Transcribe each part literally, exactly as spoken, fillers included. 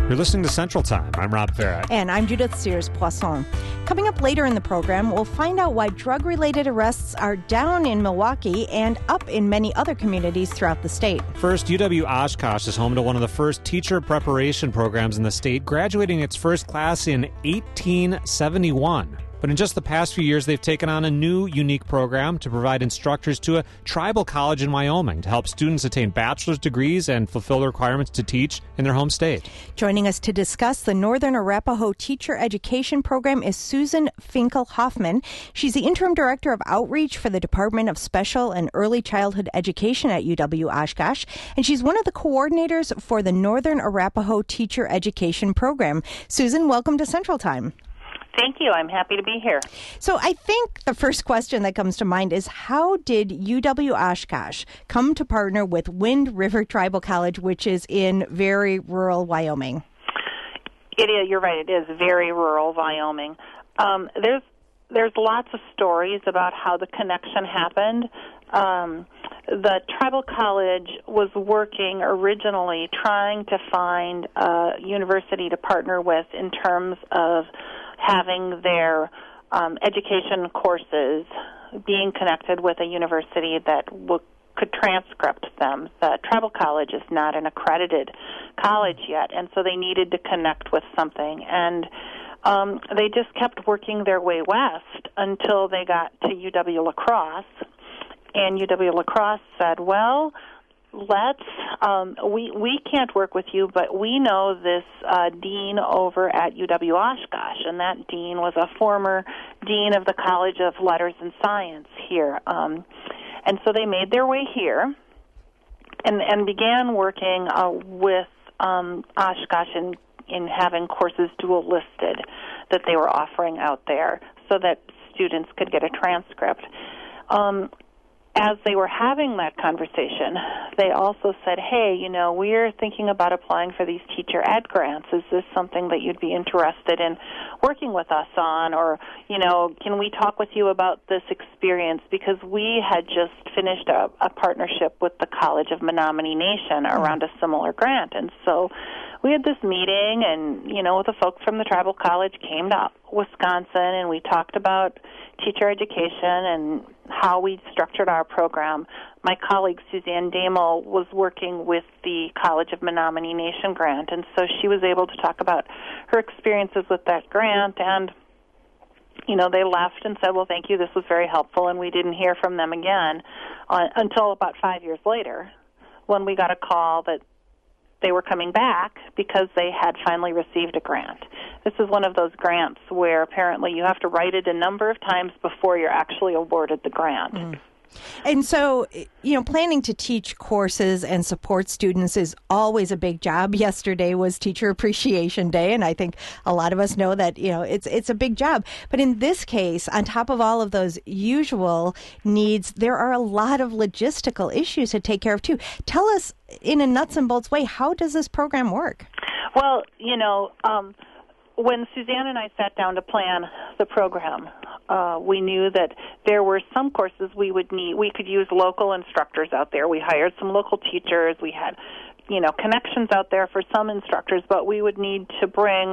You're listening to Central Time. I'm Rob Farrett. And I'm Judith Sears-Poisson. Coming up later in the program, we'll find out why drug-related arrests are down in Milwaukee and up in many other communities throughout the state. First, U W Oshkosh is home to one of the first teacher preparation programs in the state, graduating its first class in eighteen seventy-one. But in just the past few years, they've taken on a new, unique program to provide instructors to a tribal college in Wyoming to help students attain bachelor's degrees and fulfill the requirements to teach in their home state. Joining us to discuss the Northern Arapaho Teacher Education Program is Susan Finkel-Hoffman. She's the Interim Director of Outreach for the Department of Special and Early Childhood Education at U W Oshkosh, and she's one of the coordinators for the Northern Arapaho Teacher Education Program. Susan, welcome to Central Time. Thank you. I'm happy to be here. So I think the first question that comes to mind is, how did U W Oshkosh come to partner with Wind River Tribal College, which is in very rural Wyoming? It is. You're right. It is very rural Wyoming. Um, there's there's lots of stories about how the connection happened. Um, the tribal college was working originally trying to find a university to partner with in terms of having their um, education courses being connected with a university that w- could transcript them. The tribal college is not an accredited college yet, and so they needed to connect with something. And um, they just kept working their way west until they got to U W La Crosse. And U W La Crosse said, well, let's, um, we, we can't work with you, but we know this uh, dean over at U W Oshkosh, and that dean was a former dean of the College of Letters and Science here. Um, and so they made their way here and, and began working uh, with um, Oshkosh in, in having courses dual listed that they were offering out there so that students could get a transcript. Um, As they were having that conversation, they also said, hey, you know, we're thinking about applying for these teacher ed grants. Is this something that you'd be interested in working with us on? Or, you know, can we talk with you about this experience? Because we had just finished a, a partnership with the College of Menominee Nation around a similar grant. And so we had this meeting, and, you know, the folks from the tribal college came to Wisconsin, and we talked about teacher education and how we structured our program. My colleague Suzanne Damel was working with the College of Menominee Nation grant, and so she was able to talk about her experiences with that grant. And, you know, they left and said, well, thank you, this was very helpful, and we didn't hear from them again uh, until about five years later when we got a call that they were coming back because they had finally received a grant. This is one of those grants where apparently you have to write it a number of times before you're actually awarded the grant. Mm. And so, you know, planning to teach courses and support students is always a big job. Yesterday was Teacher Appreciation Day, and I think a lot of us know that, you know, it's it's a big job. But in this case, on top of all of those usual needs, there are a lot of logistical issues to take care of, too. Tell us, in a nuts and bolts way, how does this program work? Well, you know, um, when Suzanne and I sat down to plan the program, uh, we knew that there were some courses we would need. We could use local instructors out there. We hired some local teachers. We had, you know, connections out there for some instructors, but we would need to bring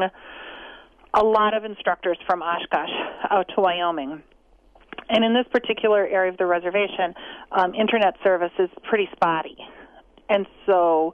a lot of instructors from Oshkosh out to Wyoming. And in this particular area of the reservation, um, internet service is pretty spotty. And so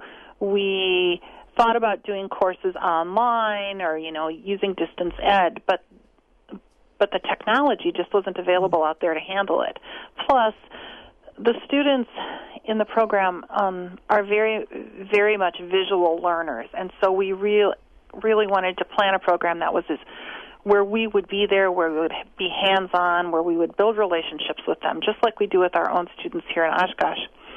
we thought about doing courses online or, you know, using distance ed, but but the technology just wasn't available out there to handle it. Plus, the students in the program um, are very, very much visual learners, and so we real, really wanted to plan a program that was as, where we would be there, where we would be hands-on, where we would build relationships with them, just like we do with our own students here in Oshkosh.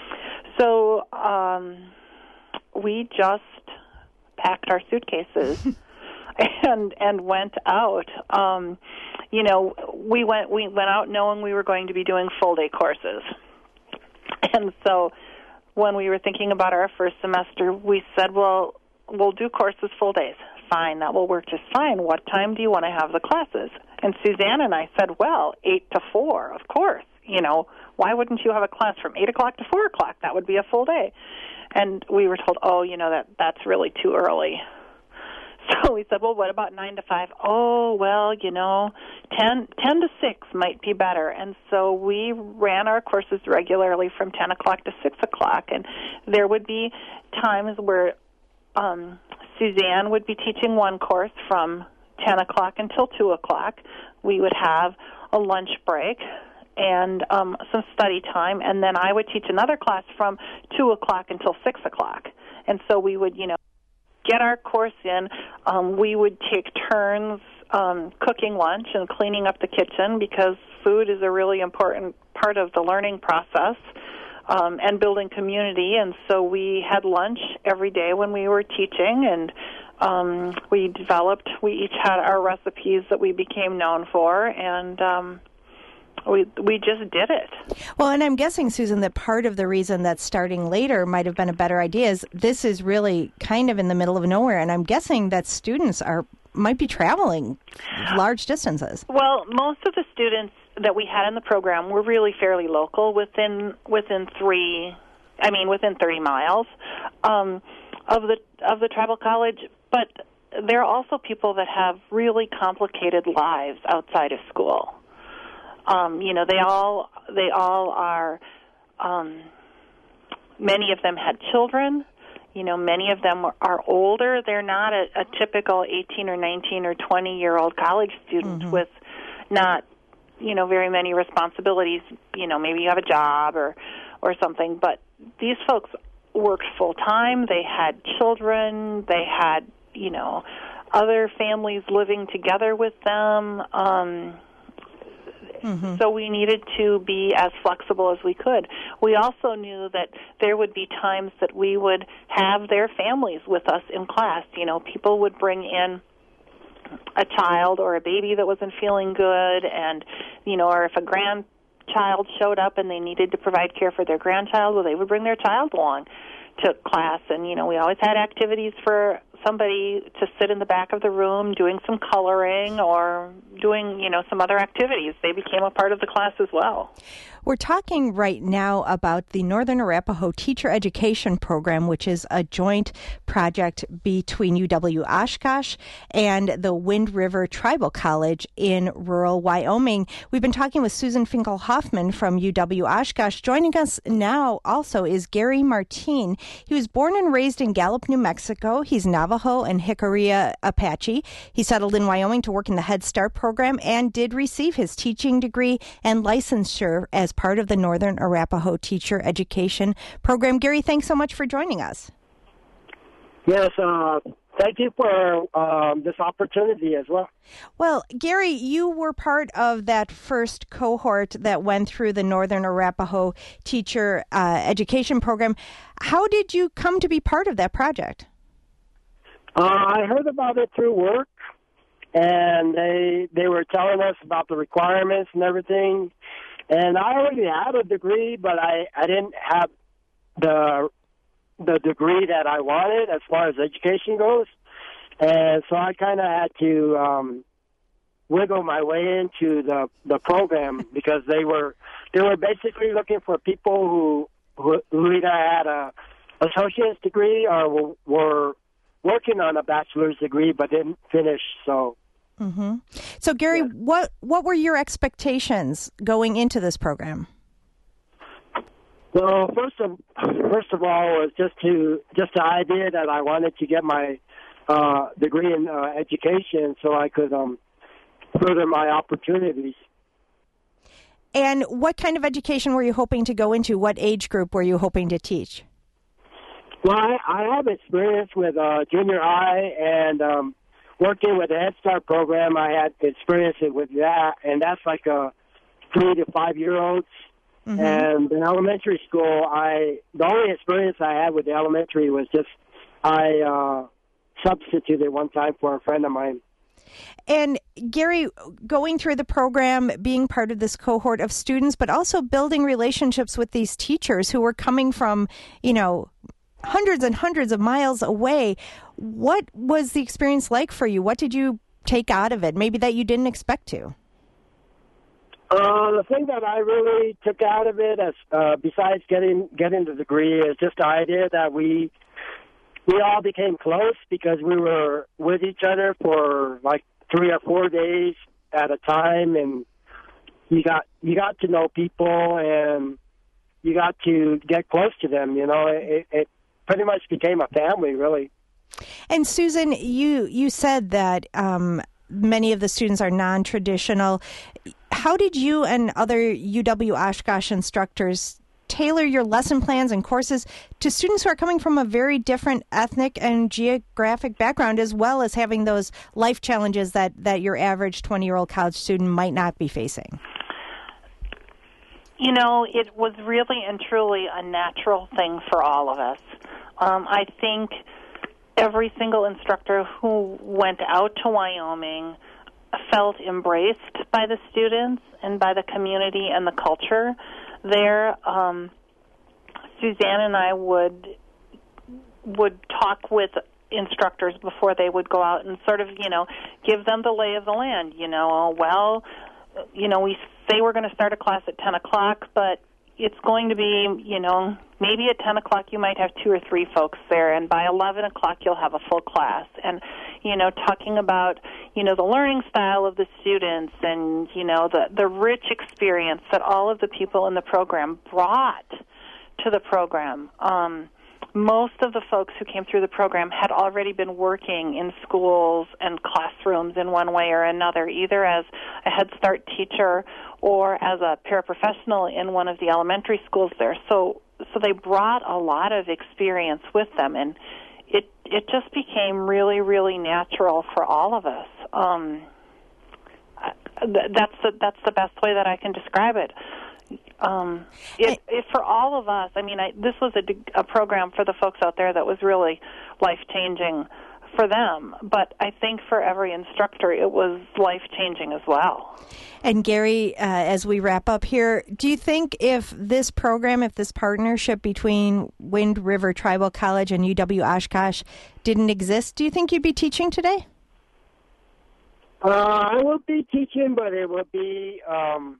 So um, we just packed our suitcases and and went out. Um, you know, we went we went out knowing we were going to be doing full day courses, and so when we were thinking about our first semester, we said, well, we'll do courses full days. Fine, that will work just fine. What time do you want to have the classes? And Suzanne and I said, well, eight to four, of course. You know, why wouldn't you have a class from eight o'clock to four o'clock? That would be a full day. And we were told, oh, you know, that that's really too early. So we said, well, what about nine to five? Oh, well, you know, ten, ten to six might be better. And so we ran our courses regularly from ten o'clock to six o'clock. And there would be times where um, Suzanne would be teaching one course from ten o'clock until two o'clock. We would have a lunch break and um, some study time, and then I would teach another class from two o'clock until six o'clock. And so we would, you know, get our course in. Um, we would take turns um, cooking lunch and cleaning up the kitchen, because food is a really important part of the learning process, um, and building community. And so we had lunch every day when we were teaching, and um, we developed, we each had our recipes that we became known for, and um, We we just did it. Well, and I'm guessing, Susan, that part of the reason that starting later might have been a better idea is this is really kind of in the middle of nowhere, and I'm guessing that students are might be traveling large distances. Well, most of the students that we had in the program were really fairly local, within within three, I mean, within thirty miles um, of the of the tribal college. But there are also people that have really complicated lives outside of school. Um, you know, they all they all are. Um, many of them had children. You know, many of them are older. They're not a, a typical eighteen or nineteen or twenty year old college student mm-hmm. with not, you know, very many responsibilities. You know, maybe you have a job or or something. But these folks worked full time. They had children. They had, you know, other families living together with them. Um, Mm-hmm. So we needed to be as flexible as we could. We also knew that there would be times that we would have their families with us in class. You know, people would bring in a child or a baby that wasn't feeling good, and, you know, or if a grandchild showed up and they needed to provide care for their grandchild, well, they would bring their child along to class. And, you know, we always had activities for somebody to sit in the back of the room doing some coloring or doing, you know, some other activities. They became a part of the class as well. We're talking right now about the Northern Arapaho Teacher Education Program, which is a joint project between U W Oshkosh and the Wind River Tribal College in rural Wyoming. We've been talking with Susan Finkel-Hoffman from U W Oshkosh. Joining us now also is Gary Martin. He was born and raised in Gallup, New Mexico. He's Navajo and Jicarilla Apache. He settled in Wyoming to work in the Head Start program and did receive his teaching degree and licensure as part of the Northern Arapaho Teacher Education Program. Gary, thanks so much for joining us. Yes, uh, thank you for um, this opportunity as well. Well, Gary, you were part of that first cohort that went through the Northern Arapaho Teacher uh, Education Program. How did you come to be part of that project? Uh, I heard about it through work, and they they were telling us about the requirements and everything. And I already had a degree, but I, I didn't have the the degree that I wanted as far as education goes. And so I kind of had to um, wiggle my way into the the program because they were they were basically looking for people who who, who either had a associate's degree or were, were working on a bachelor's degree but didn't finish. So. Mm-hmm. So, Gary, yeah. what what were your expectations going into this program? Well, first of first of all, was just to just the idea that I wanted to get my uh, degree in uh, education so I could um, further my opportunities. And what kind of education were you hoping to go into? What age group were you hoping to teach? Well, I, I have experience with uh, junior high and. Um, Working with the Head Start program, I had experience with that, and that's like a three to five year olds. Mm-hmm. And in elementary school, I the only experience I had with the elementary was just I uh, substituted one time for a friend of mine. And Gary, going through the program, being part of this cohort of students, but also building relationships with these teachers who were coming from, you know, hundreds and hundreds of miles away. What was the experience like for you? What did you take out of it, maybe that you didn't expect to? Uh, the thing that I really took out of it, as uh, besides getting getting the degree, is just the idea that we we all became close because we were with each other for like three or four days at a time, and you got you got to know people and you got to get close to them. You know, it, it pretty much became a family, really. And Susan, you you said that um, many of the students are non-traditional. How did you and other U W Oshkosh instructors tailor your lesson plans and courses to students who are coming from a very different ethnic and geographic background, as well as having those life challenges that, that your average twenty-year-old college student might not be facing? You know, it was really and truly a natural thing for all of us. Um, I think every single instructor who went out to Wyoming felt embraced by the students and by the community and the culture there. um, Suzanne and I would would talk with instructors before they would go out and sort of, you know, give them the lay of the land. You know, well, you know, we say we're going to start a class at ten o'clock, but it's going to be, you know, maybe at ten o'clock you might have two or three folks there, and by eleven o'clock you'll have a full class. And, you know, talking about, you know, the learning style of the students and, you know, the, the rich experience that all of the people in the program brought to the program. Um, most of the folks who came through the program had already been working in schools and classrooms in one way or another, either as a Head Start teacher or as a paraprofessional in one of the elementary schools there. So so they brought a lot of experience with them, and it it just became really, really natural for all of us. Um, that's the, that's the best way that I can describe it. Um, it, it for all of us, I mean, I, this was a, a program for the folks out there that was really life-changing for them, but I think for every instructor it was life-changing as well. And Gary, uh, as we wrap up here, do you think if this program, if this partnership between Wind River Tribal College and U W Oshkosh didn't exist, do you think you'd be teaching today? Uh, I would be teaching, but it would be um,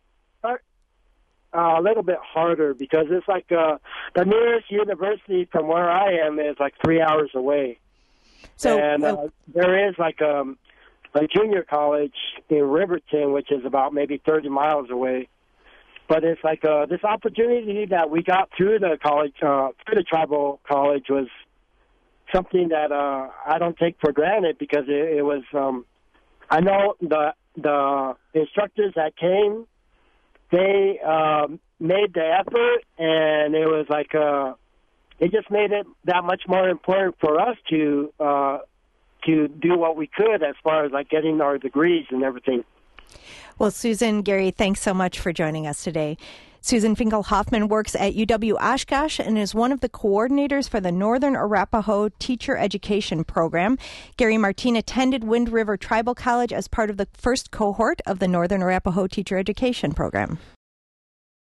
a little bit harder because it's like uh, the nearest university from where I am is like three hours away. So, and uh, there is like um, a junior college in Riverton, which is about maybe thirty miles away. But it's like uh, this opportunity that we got through the college, uh, through the tribal college, was something that uh, I don't take for granted because it, it was. Um, I know the the instructors that came, they um, made the effort, and it was like uh, it just made it that much more important for us to uh, to do what we could as far as like getting our degrees and everything. Well, Susan, Gary, thanks so much for joining us today. Susan Finkel-Hoffman works at U W Oshkosh and is one of the coordinators for the Northern Arapaho Teacher Education Program. Gary Martin attended Wind River Tribal College as part of the first cohort of the Northern Arapaho Teacher Education Program.